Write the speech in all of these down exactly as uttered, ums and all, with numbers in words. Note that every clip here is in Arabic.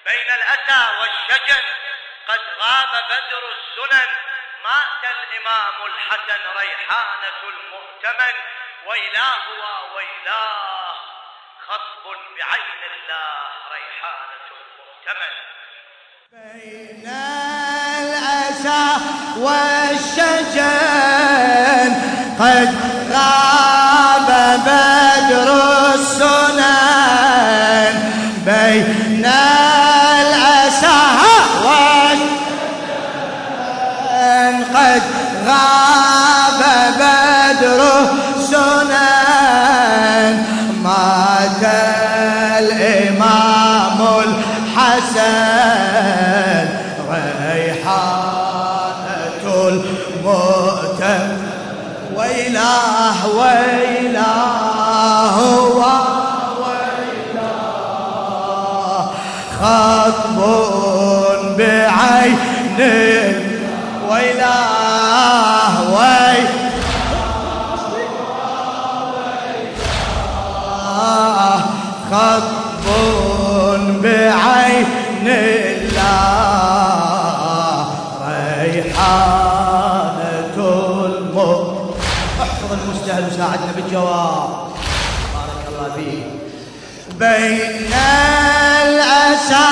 بين الأسى والشجن قد غاب بدر السنن، مات الإمام الحسن ريحانة المؤتمن. ويلاه وويلاه خصب بعين الله ريحانة المؤتمن. بين الأسى والشجن قد غاب بدر السنن، بين الأسى والشجن قد غاب بدر السنن، مات الإمام الحسن ريحانة المؤتمن. ويلاه ويلاه ويلاه خطب بعين. ويلاه ويلاه خطب بعين الله ريحانة المؤتمن. احفظ المستهل وساعدنا بالجواب بارك الله فيك. بين الأسى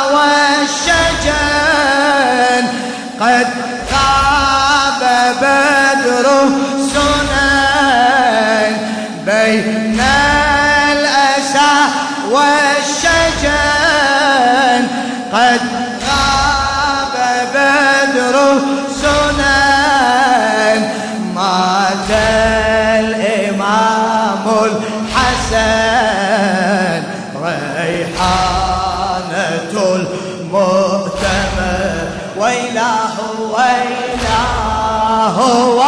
والشجن قد غاب بدر السنن، بين الأسى والشجن قد غاب بدر السنن، مات الإمام الحسن ريحانة المؤتمن. ويلاه ويلاه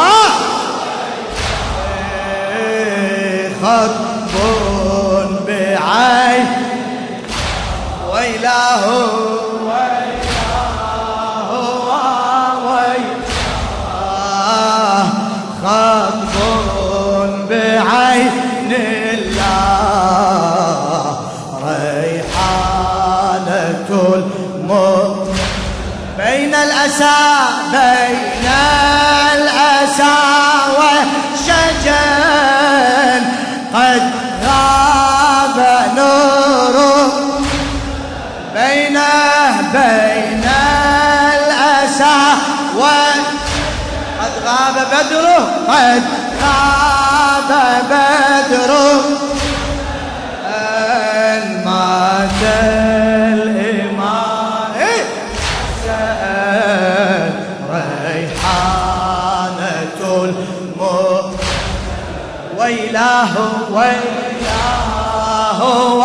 خطب بعين. ويلاه ويلاه ويلاه خطب بعين الله ريحانة المؤتمن. بين الأسى بين الأسى والشجن قد غاب نوره، بينه بين الأسى قد غاب بدره، قد غاب بدره أن مات الإمام الحسن ريحانة المؤتمن. ويلاه ويلاه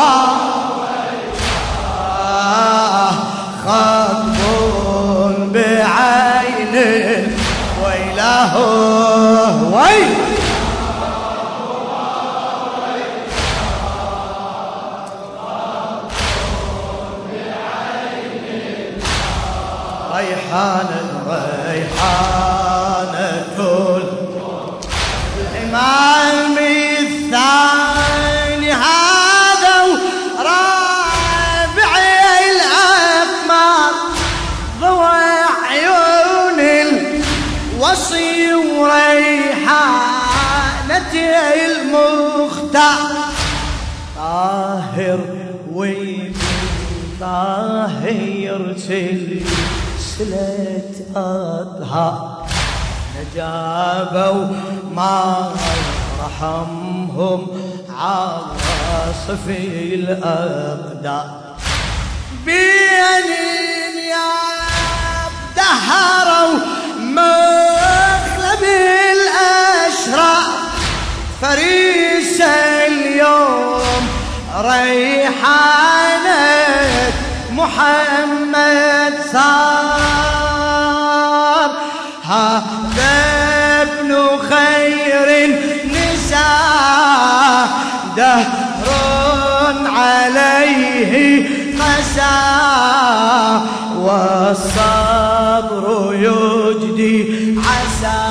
ويلاه خطب بعين. ويلاه ويلاه ريحانة ريحانة الإمام الثاني هذا ورابع الأقمار، ضوى عيون الوصي وريحانة المختار، طاهر وطاهر سلسلة أطهار، نجابوا ما رحمهم عاصف الأقدار، بينين يا دهروا مغلب الأشرار، فريس اليوم ريحانة محمد صار، هذا ابن خير النساء دهر عليه قسى، والصبر يجدي عسى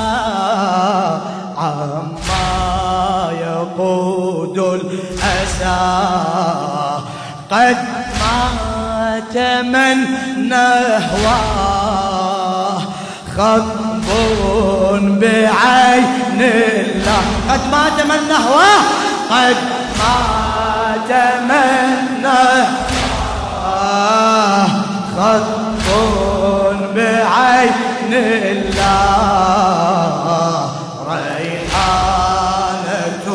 عما يقود الأسى، قد مات تمنى هواه خطب بعين الله. قد ما تمنى هواه قد ما تمنى هواه خطب بعين الله ريحانة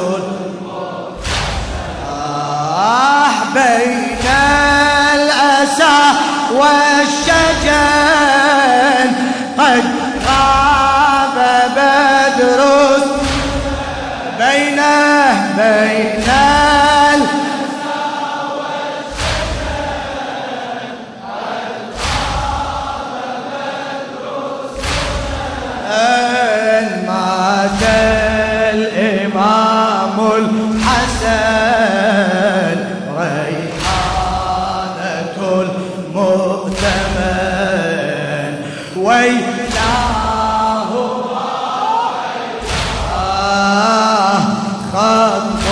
آه بين الأسى والشجن قد غاب بدر بينه بين الأسى والشجن قد غاب بدر مات الإمام الحسن ريحانة المؤتمن ويلاه آه خط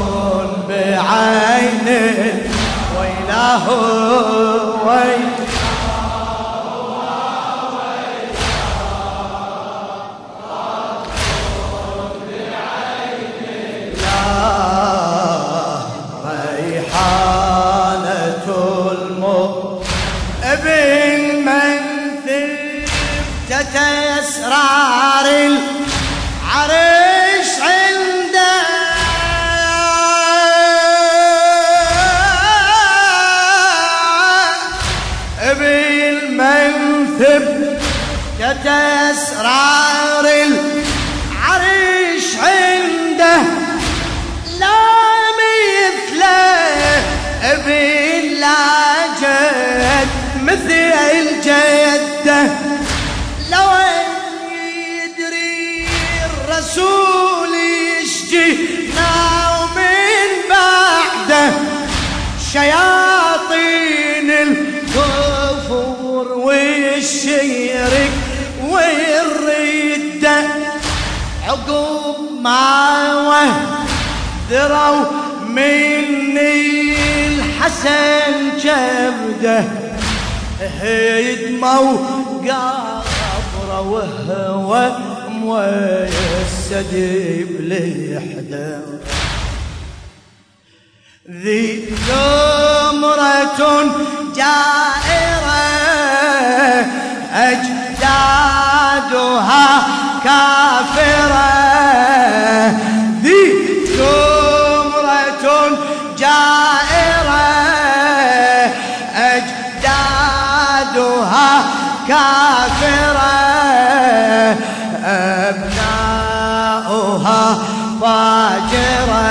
بعين ويلاه ويلاه أسرار العرش عنده بالمنثب أسرار العرش عنده لا مثله بلا جد مثل جده لو يدري الرسول يشجينا ومن بعده شياطين الكفر والشرك والردة عقب ما وذروا مني الحسن جبده هيدموا قبره وهو موسد بلحده ذي زمرة جائرة أجدادها كافرة ذي زمرة جائرة أجدادها كافرة أبناؤها فاجرة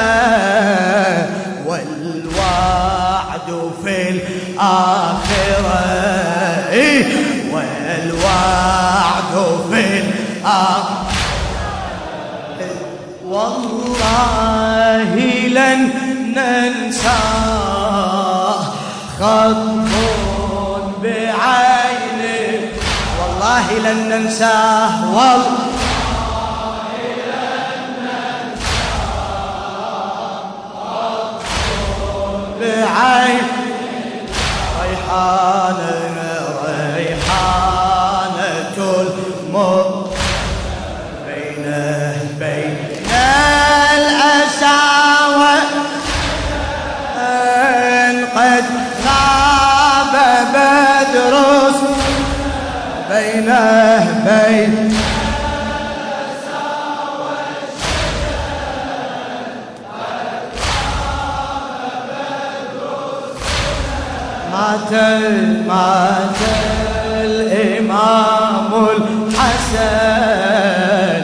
والوعد في الآخرة والوعد في الآخرة والله لن ننساه خطب بعينه والله لن ننساه والله لن ننساه خطب بعينه ريحانة ريحانة الموت بينه بين الأساوى قد غاب بدر بينه بين الأساوى مات مات الإمام الحسن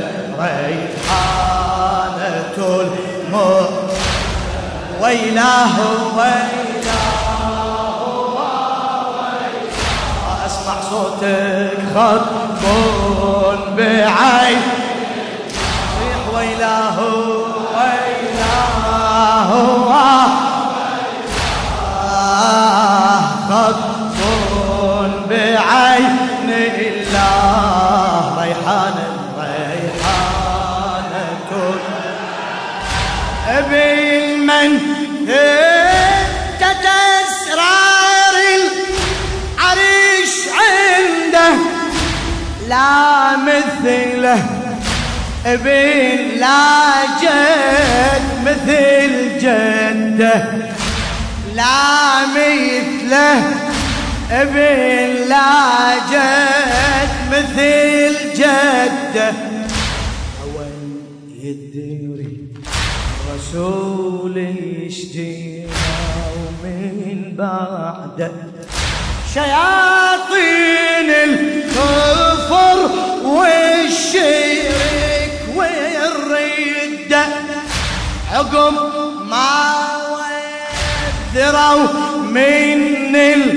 ريحانة الموت ويلاه ويلاه أسمع صوتك خطب بعين صيح ويلاه ويلاه خطب بعين الله ريحانة ريحانة بالمن تتسرار ابن لا جد مثل جده لا مثله ابن لا جد مثل جده أول يدري رسول يشجينا ومن بعده شياطين الكفر والشرك والردة عقب ما وذروا من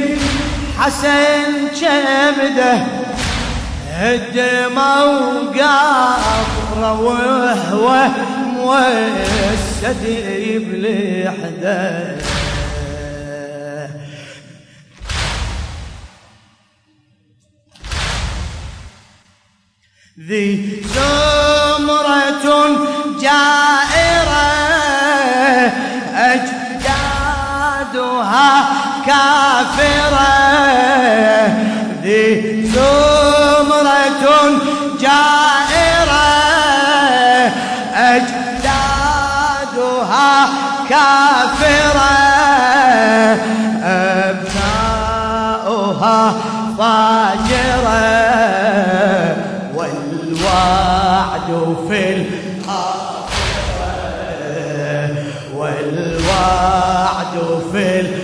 الحسن جمده هدموا قبره وهو موسد بلحده ذي زمرة جائرة أجدادها كافرة ذي زمرة جائرة أجدادها كافرة أبناؤها فاجرة والوعد في الآخرة والوعد في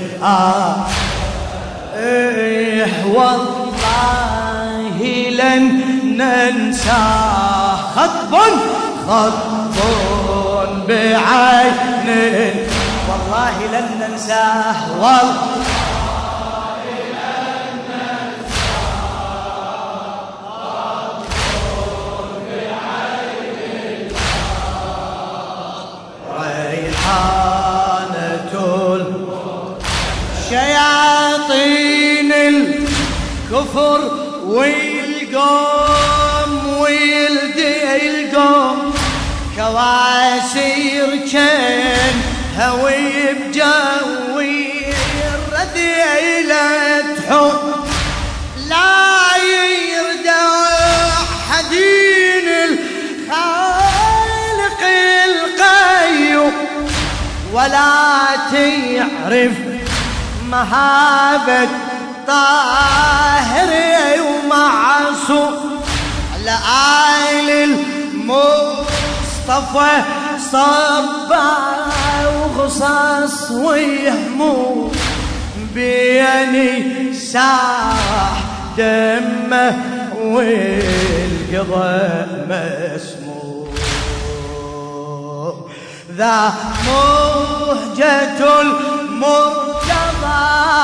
الآخرة والله لن ننسى خطب خطب بعين والله لن ننساه والله شياطين الكفر والقوم ولد القوم كواسير كان هوي بجوي الرديلة حب لا يردع حدين الخالق القيوم ولا تعرف مهابة طاهر ومعصوم لآل المصطفى صبا وغصص ويهموم بيني ساح دمه والقضاء مسموم ذا مهجة المرتضى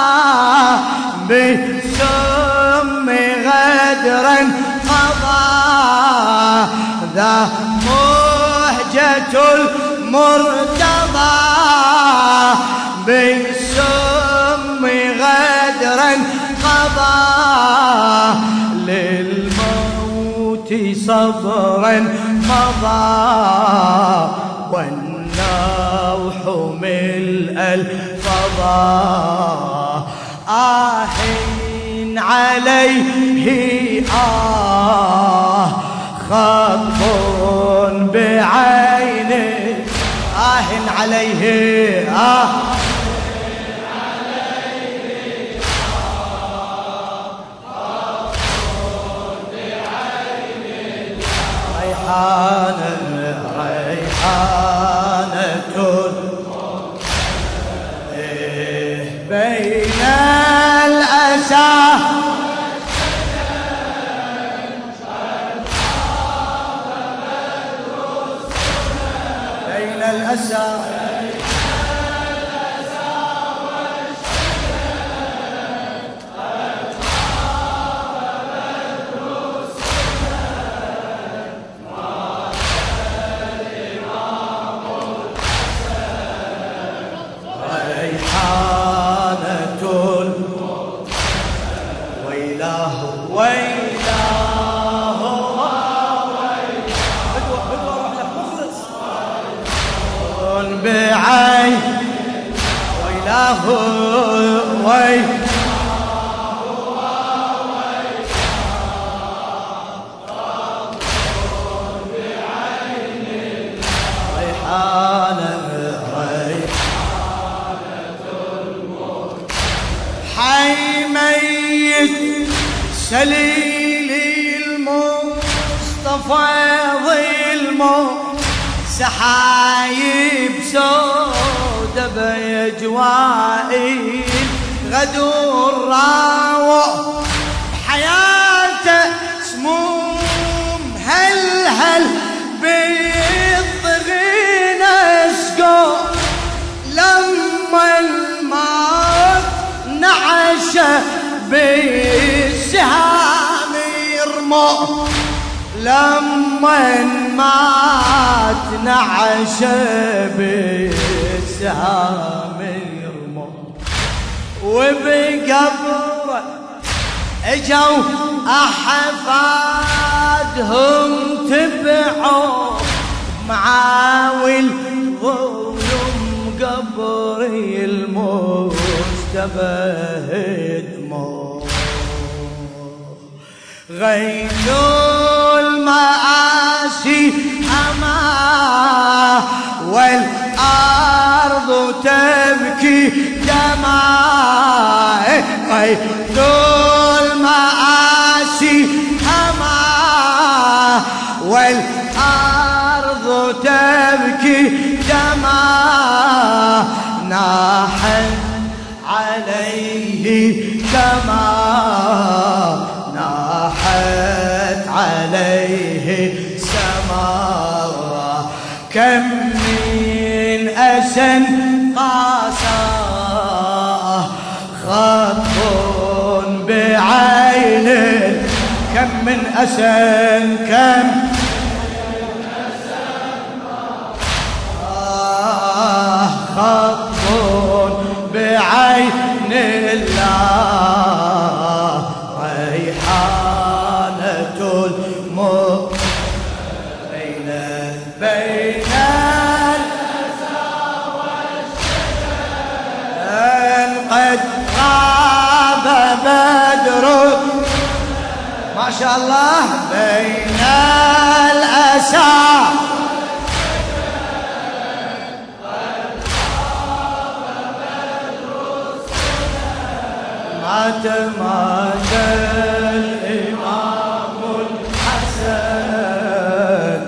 بسم غدرا قضى ذا مهجة المرتضى بسم غدرا قضى للموت صبرا مضى والنوح ملء الفضاء آه عليه آه خطب بعينه آه عليه آه ريحانة ريحانة بين الأسى بين الأسى بعين ويلاه وي حي ميت سليلي المصطفى ظلمه سحايب سودة بأجوائي غدور راوع بحياته سموم هل هل بالضغين اسقو لما الموت نعشه بالسهام يرمو لما مات نعشه بالسهام يرمو وبقبره اجوا احفادهم تبعوا معاول ظلم قبري المجتبى هدموا غيثوا المآسي أما والأرض تبكي دما غيثوا المآسي أما والأرض تبكي دما ناحت عليه كما ناحت عليه سماء كم من أسن قاسى خط بعينه كم من أسن كم خط بعين الله ريحانة المؤمنين بين الأسى والشجن قد غاب بدر ما شاء الله بين الأسى مات مات الإمام الحسن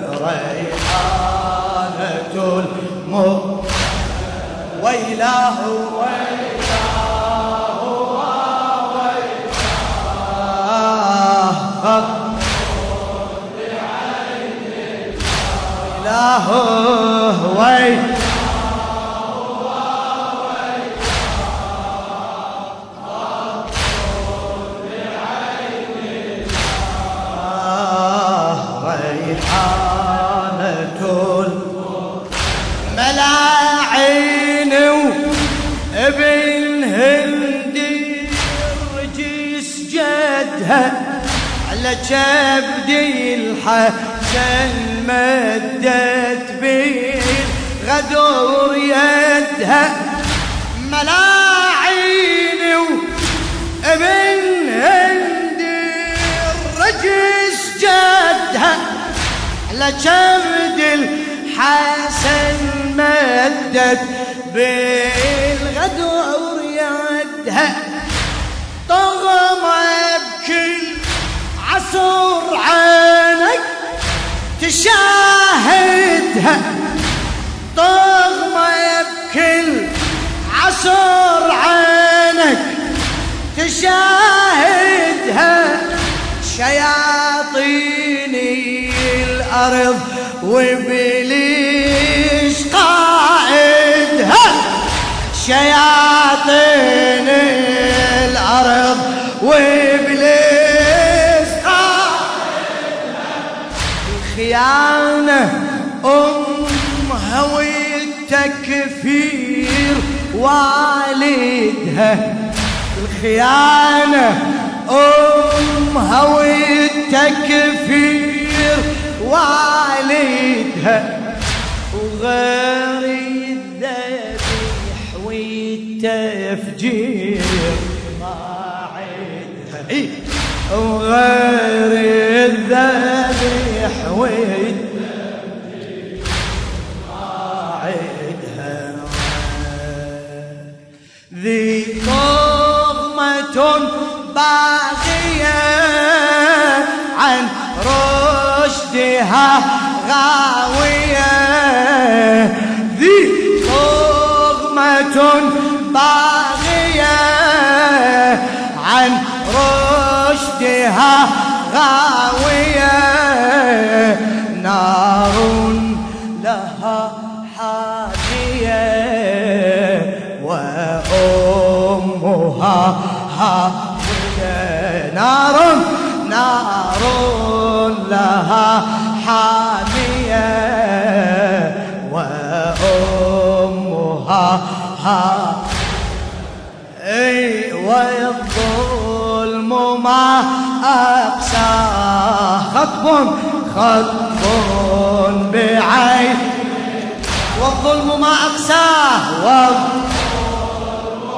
ريحانة المؤمنين ويلاه ويلاه ويلاه خط بعين ويلاه ويلاه ملاعين وابن هندي رجيس جدها على كبدي الحسن مدت بالغدور يدها ملاعين وابن هندي رجيس جدها على كبدي الحسن مدت بالغدور يدها طغمة بكل عصر عينك تشاهدها طغمة بكل عصر عينك تشاهدها شياطين الأرض وإبليس قائدها شياطين الأرض وإبليس قائدها الخيانة أمها والتكفير والدها الخيانة أمها والتكفير والدها وغير الذبيح والتفجير ما عدها وغير الذبيح والتفجير ما عدها ذي طغمة باغية عن رشدها غاوية ذي طغمة باغية عن رشدها غاوية نار لها حامية وأمها هاوية نار نار لها حامية وأمها هاوية والظلم ما أقساه خطب خطب بعين والظلم ما أقساه والظلم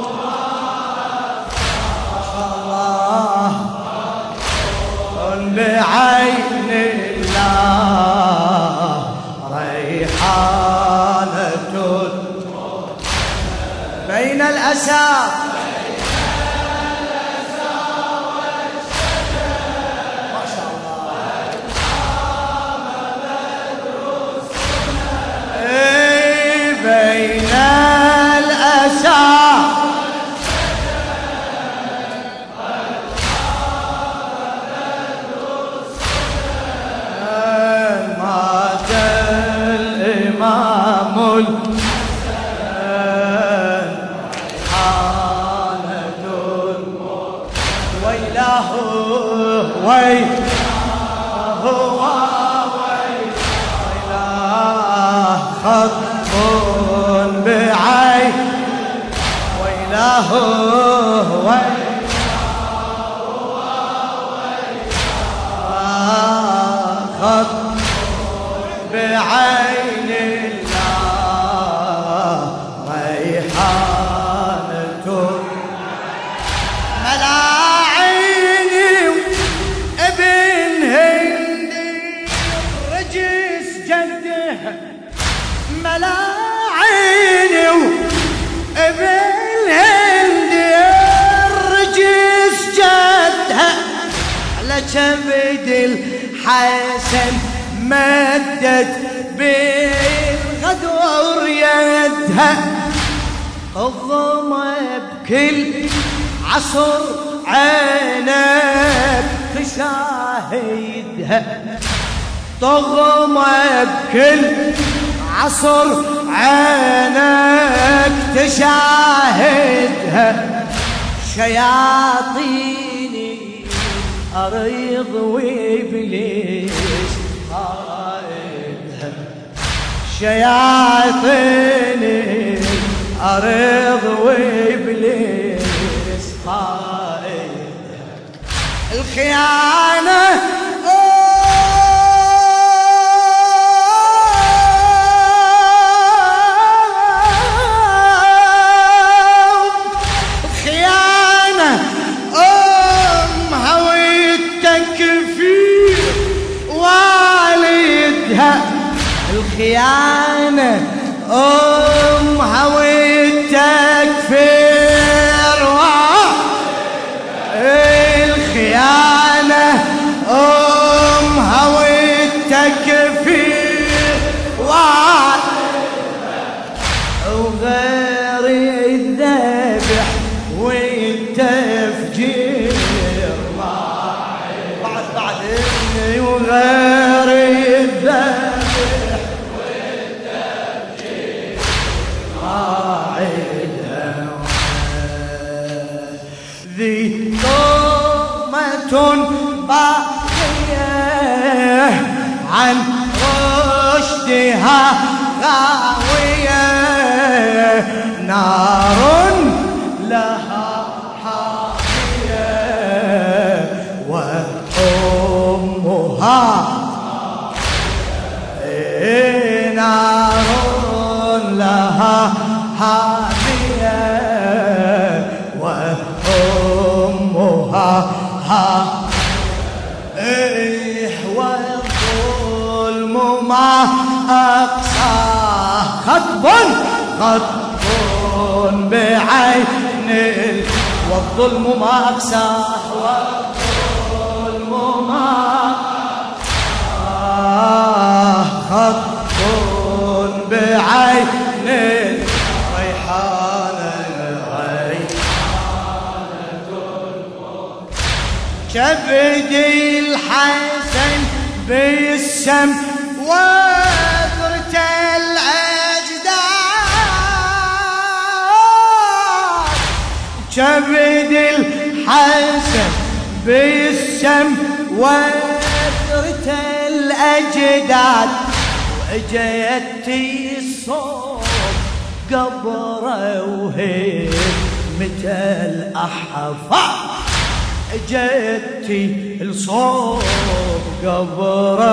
ما أقساه بعين الله ريحانة بين الأسى بين الأسى مات الإمام الحسن حانة ويله ويله ويله خط بعين ويله خط بعين الله ريحانة ملاعيني ابن هندي رجس جده ملاعيني ابن هندي الرجس جدها على كبد الحسن مدت بالغدور يدها الظما بكل عصر عينك تشاهدها طغمة بكل عصر عينك تشاهدها شياطيني أريض وإبليس قائدها شياطيني أريض وإبليس قائدها الخيانة الخيانة أم هويتك في أرواح الخيانة أم هويتك في أرواح وغير الذبح والتفجير بعد بعد وغير الذبح ذي طغمة باقية عن رشدها غاوية نار لها حامية وأمها نار لها حامية وأمها ها إيه والظلم ما أقساه خطب خطب بعين والظلم ما أقساه والظلم ما آه خط بعين كبد الحسن بالسم وذرة الأجداد كبد الحسن بالسم وذرة الأجداد وجدتي الصوت قبره وهمة الأحفاد جدتي الصوب قبره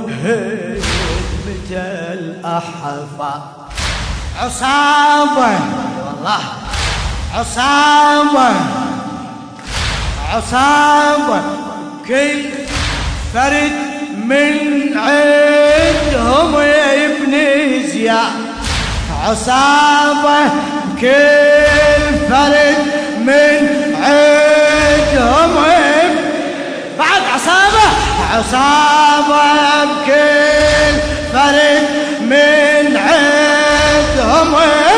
وهمة الأحفاد عصابة والله عصابة عصابة كل فرد من عندهم ابن زياد عصابة كل فرد من عندهم بعد عصابة عصابة بكل فرد من عندهم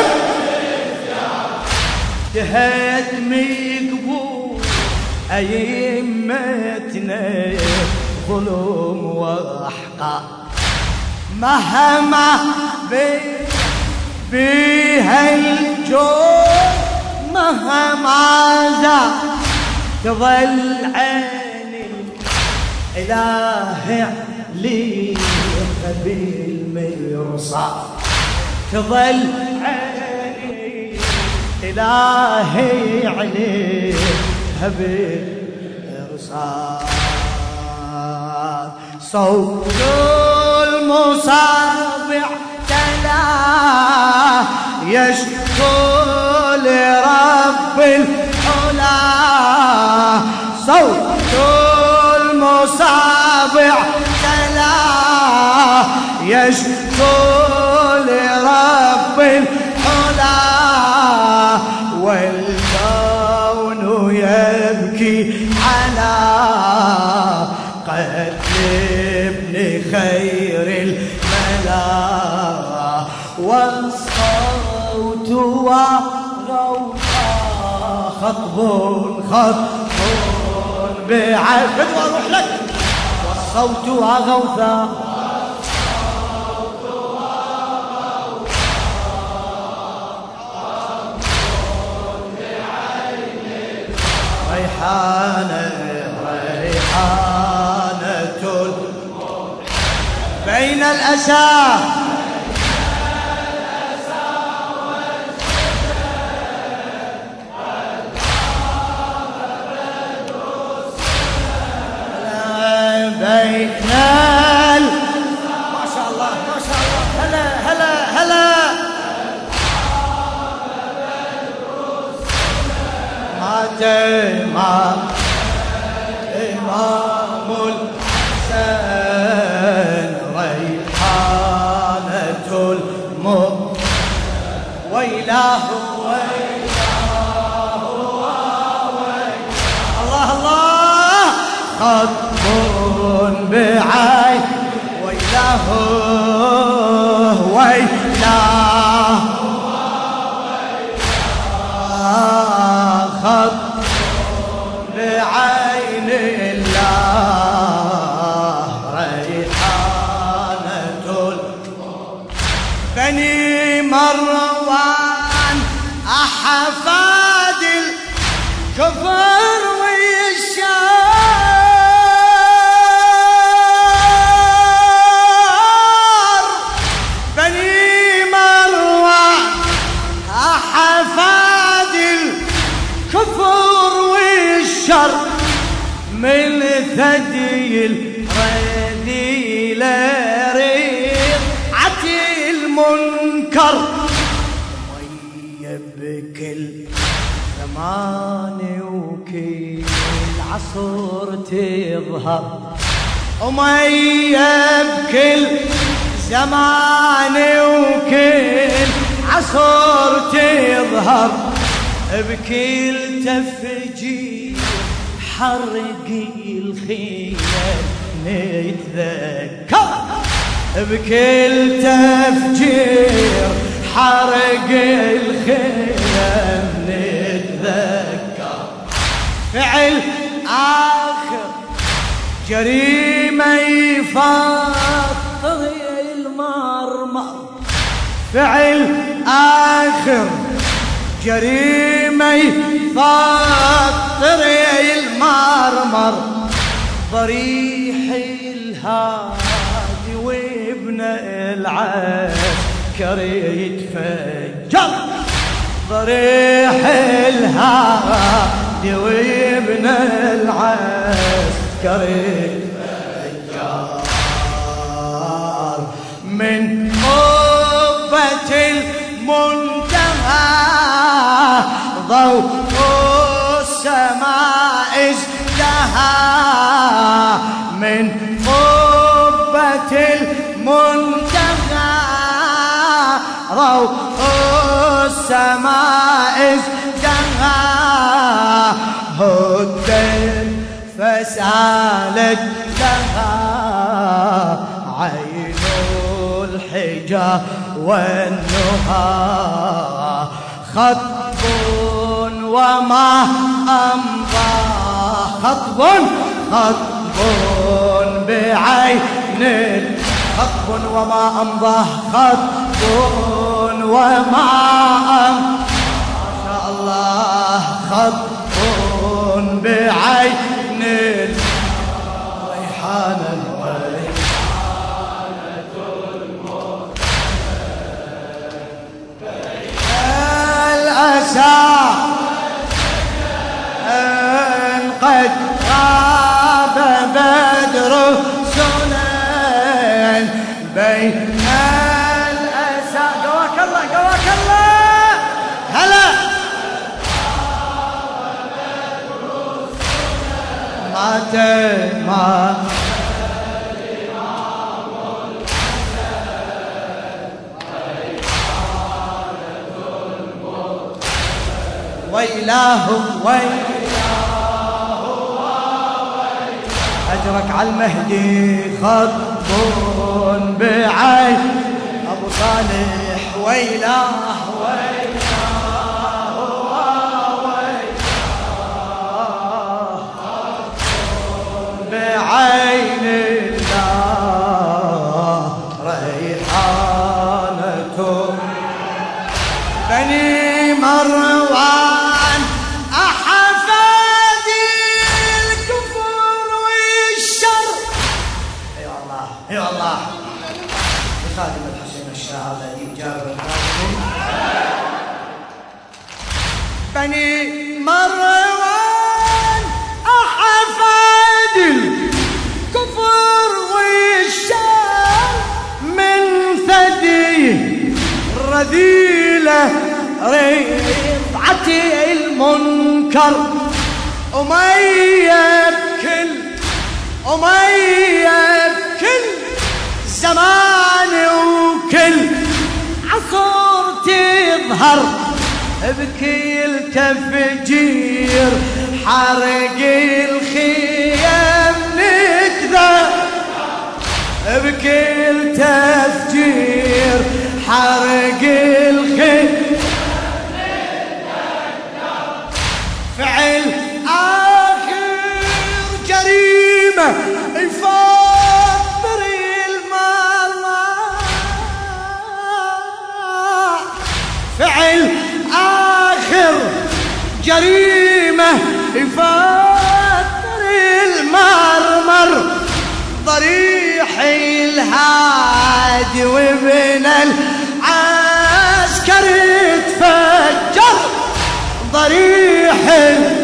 تهدم قبور أئمتنا ظلم وأحقاد مهما بيها الجور مهما زاد تظل عين الإله عليها بالمرصاد تظل عين الإله عليها بالمرصاد صوت المصابع تلا يشكو لرب العلا صوت المصابع تلا يشكو لرب العلا والكون يبكي على قتل ابن خير الملا والصوت وغوثا خطب خطب بعين بدو اروح لك والصوت وغوثا ريحانة ريحانة بين الأسى بين ال ما شاء الله ما شاء الله هلا هلا هلا مات إمام إمام الحسن ريحانة المؤمن ويلاه ويلاه الله الله خطب بعين ويلاه ويلاه خط بعين الله ريحانة بني مروان أحفاد الكفر والشار بني مروان أحفاد الكفر والشر من ثدي الرذيل ريعة المنكر ويب كل زمان وكل عصر تظهر وميب كل زمان وكل عصر تظهر بكل تفجير حرق الخيل نتذكر، بكل تفجير حرق الخيل نتذكر. فعل آخر جريمة يفطر المرمر، فعل آخر جريمة يفطر المرمر. ضريح الهادي وابن العسكر يتفجر، ضريح الهادي وابن العسكر يتفجر. من قبة المنتهى ضوء السماء ازدهى، من قبة المنتهى ضوء السماء ازدهى. هدت فسالت لها عين الحجى والنهى، خطب وما أمضى، خطب خطب بعين، خطب وما أمضى، خطب وما أمضى، ما شاء الله، خطب بعين ريحانا إن قد غاب بدر سنن بين الأسى. قواك الله قواك الله هلا. مات ما ويلاه ويلاه أجرك على المهدي خطب بعين أبو صالح. ويلاه ويلاه ويلاه بعين الله ريحانة بني مروان أحفادي الكفر والشر. اي والله اي والله. لخادم الحسين الشاعر الذي جابر الخادم. بني مروان أحفادي الكفر والشر من ثدي رذيلة رفعتي المنكر. أمية بكل أمية بكل زمان وكل عصر تظهر، بكل تفجير حرق الخيام نتذكر، بكل تفجير حرق الخيام. فعل آخر جريمة يفطر المرمى، فعل آخر جريمة يفطر المرمر. ضريح الهادي وابن العسكر يتفجر، ضريح